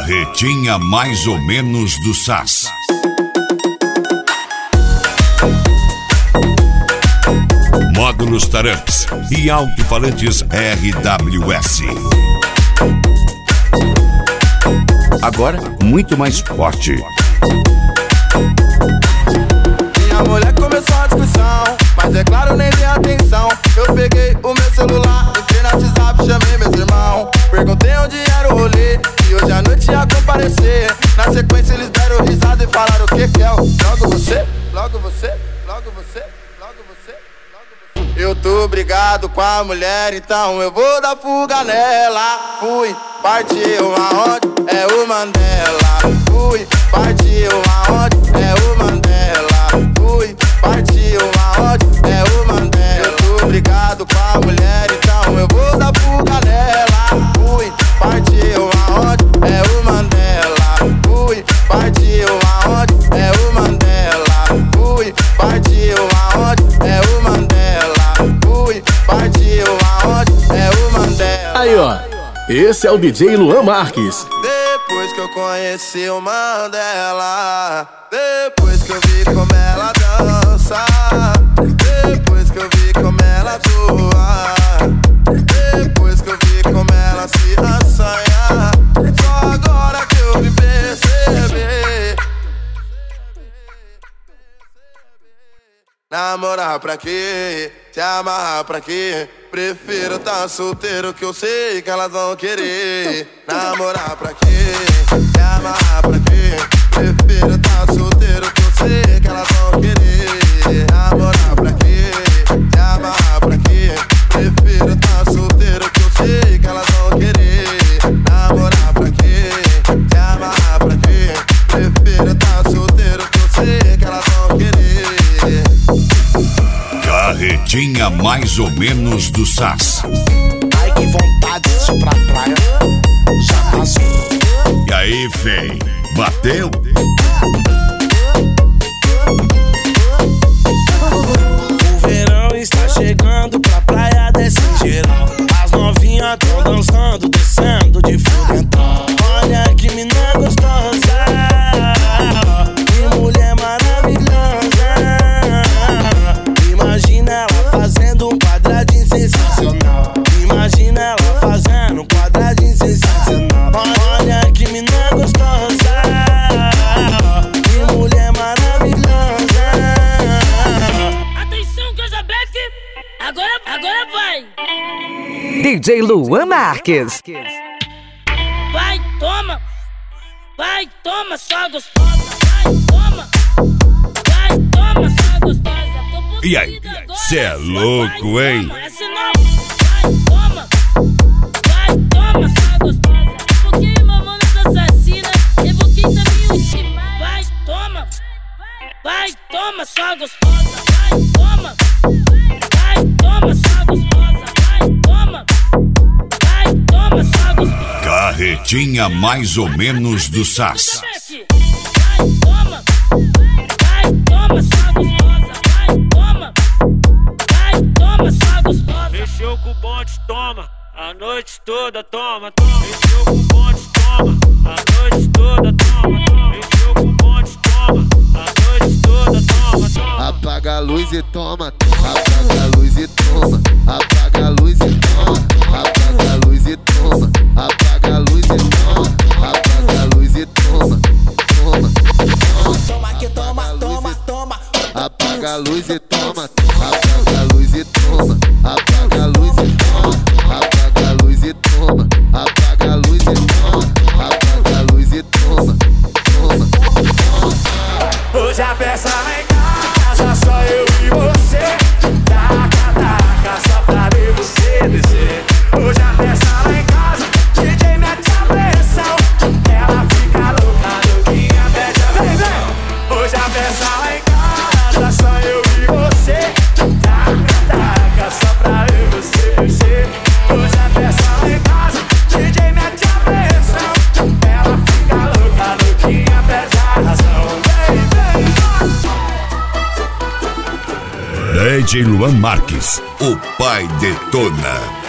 Carretinha mais ou menos do Sass. Módulos Taramps e alto-falantes RWS. Agora, muito mais forte. Minha mulher começou a discussão, mas é claro, nem dei atenção. Eu peguei o meu celular, entrei no WhatsApp, chamei meus irmãos. Perguntei onde era o rolê, e hoje à noite ia comparecer. Na sequência eles deram risada e falaram: o que que é? Logo você, logo você, logo você, logo você. Eu tô brigado com a mulher, então eu vou dar fuga nela. Fui, partiu aonde? É o Mandela. Fui, partiu aonde? É o Mandela. Fui, partiu aonde? É o Mandela. Eu tô brigado com a mulher, então eu vou dar fuga nela. Fui, partiu aonde? É o Mandela. Fui, partiu aonde? É o Mandela. Fui, partiu aonde? É o Mandela. Partiu aonde? É o Mandela. Aí, ó, esse é o DJ Luan Marques. Depois que eu conheci o Mandela, depois que eu vi como ela dança, depois que eu vi como ela atua, depois que eu vi como ela se assanha, só agora que eu me percebi. Namorar pra quê? Se amarrar pra quê? Prefiro tá solteiro, que eu sei que elas vão querer. Namorar pra quê? Se amarrar pra quê? Prefiro tá solteiro, que eu sei que elas vão querer. Namorar pra quê? Se amarrar pra quê? Prefiro tá solteiro, que eu sei que elas vão querer. Namorar pra quê? Se amarrar pra quê? Prefiro tá solteiro, que eu sei que elas vão querer. Carretinha mais ou menos do Sass. Ai, que vontade de ir pra praia. Já passou. E aí, véi? Bateu? O verão está chegando, pra praia desce em geral. As novinhas tão dançando, descendo de fudentão. Olha que mina gostosa, que mulher maravilhosa. Imagina ela fazendo um quadradinho sensacional. Imagina ela fazendo um quadradinho sensacional. Olha que mina gostosa, que mulher maravilhosa. Atenção, Casabete, agora vai. DJ Luan Marques. Vai, toma, só gostosa. Vai, toma, só gostosa. E aí, cê é louco, hein? Vai, toma, só gostosa. Porque mamãe me assassina, eu vou quem também o estimar. Vai, toma, só gostosa. Vai, toma, só gostosa. Vai, toma, só gostosa. Carretinha mais ou menos do Sass. Vai, toma, só gostosa. Vai, toma, só gostosa. Mexeu com o bonde, toma, a noite toda, toma. Mexeu com o bonde, toma, a noite toda, toma. Mexeu com o bonde, toma, a noite toda, toma. Apaga a luz e toma, apaga a luz e toma, apaga a luz e toma, apaga a luz e toma, apaga a luz e toma, apaga a luz e toma, toma, toma que toma, toma, toma. Apaga a luz e toma, apaga a luz e toma, apaga a luz e toma, apaga a luz e toma, apaga a luz e toma, apaga a luz e toma, toma, toma. Hoje a festa lá em casa, só eu e você. Taca, taca, só pra ver você descer. Hoje a festa lá em casa, DJ mete a pressão. Ela fica louca, louquinha, pede a vem, vem. Hoje a festa lá em casa, só eu e você. Taca, taca, só pra ver você descer. Hoje a festa lá em casa, DJ mete a pressão. Ela fica louca, louquinha, pede a razão. Vem, vem. DJ Luan Marques, o pai detona.